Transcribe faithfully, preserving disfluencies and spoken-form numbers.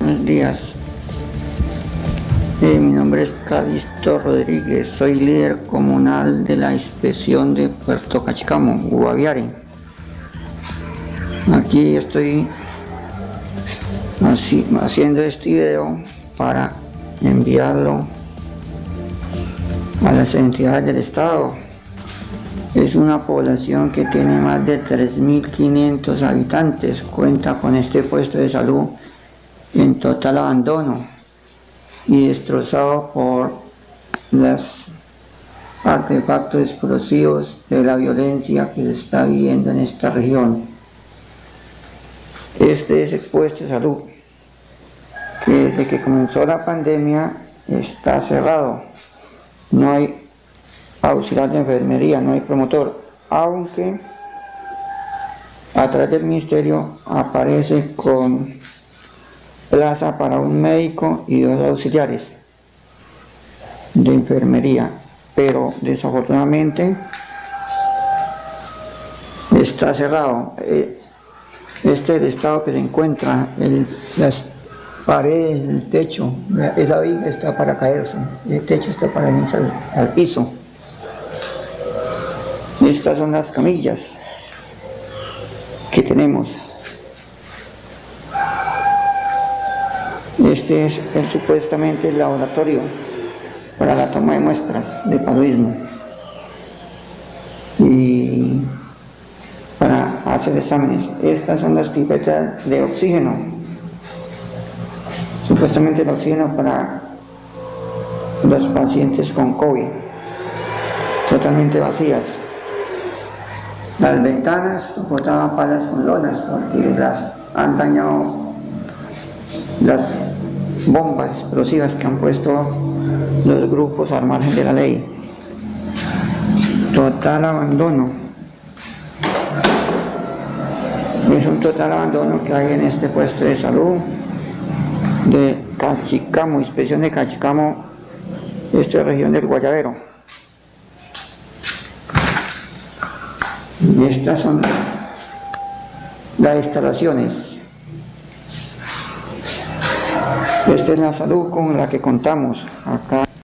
Buenos días. Eh, mi nombre es Calixto Rodríguez, soy líder comunal de la inspección de Puerto Cachicamo, Guaviare. Aquí estoy así, haciendo este video para enviarlo a las entidades del estado. Es una población que tiene más de tres mil quinientos habitantes, cuenta con este puesto de salud en total abandono y destrozado por los artefactos explosivos de la violencia que se está viviendo en esta región. Este es el puesto de salud que desde que comenzó la pandemia está cerrado. No hay auxiliar de enfermería, no hay promotor, aunque a través del ministerio aparece con plaza para un médico y dos auxiliares de enfermería, pero desafortunadamente está cerrado. Este es el estado que se encuentra, el, las paredes, el techo, esa viga está para caerse, el techo está para irse al, al piso. Estas son las camillas que tenemos. Este es el, supuestamente el laboratorio para la toma de muestras de paludismo y para hacer exámenes. Estas son las pipetas de oxígeno, supuestamente el oxígeno para los pacientes con COVID, totalmente vacías. Las ventanas soportaban palas con lonas porque las han dañado las bombas explosivas que han puesto los grupos al margen de la ley. Total abandono. Es un total abandono que hay en este puesto de salud de Cachicamo, inspección de Cachicamo, esta es región del Guayabero. Y estas son las instalaciones. Esta es la salud con la que contamos acá.